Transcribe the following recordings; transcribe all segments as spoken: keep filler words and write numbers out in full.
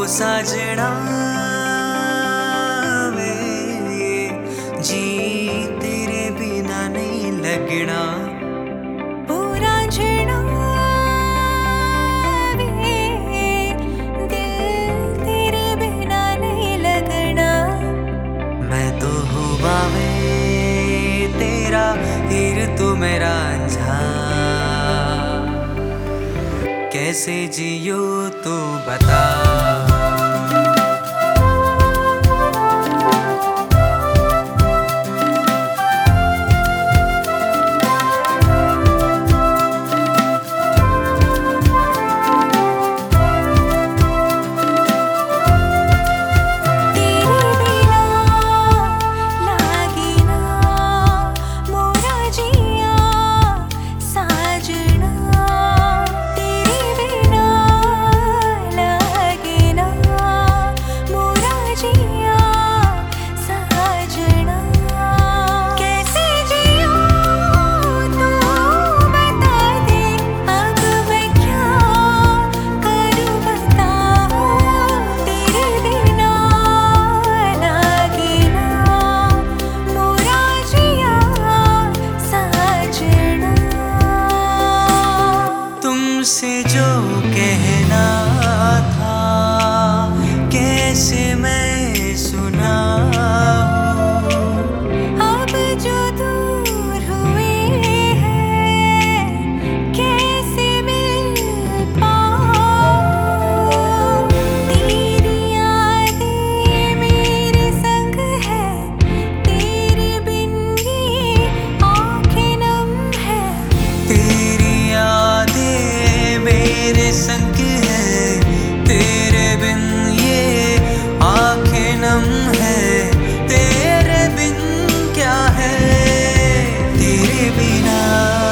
साजना वे जी तेरे बिना नहीं लगना। पूरा झड़ा वे दिल तेरे बिना नहीं लगना। मैं तो हुआ वे तेरा हीर तू मेरा अंझा। कैसे जियो तू बता। से जो कहना था कैसे मैं सुनाऊं। अब जो दूर हुए हैं कैसे मिल पाऊं। तेरी यादें मेरे संग है, तेरे बिन ये आँखें नम है। तेरी यादें मेरे संग है, तेरे बिन ये आँखें नम है। तेरे बिन क्या है, तेरे बिना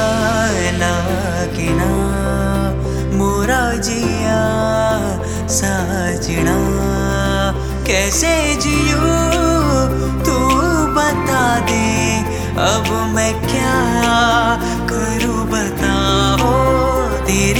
लागे ना मोरा जिया साजना। कैसे जियो तू बता दे, अब मैं क्या करूँ बताओ। तेरे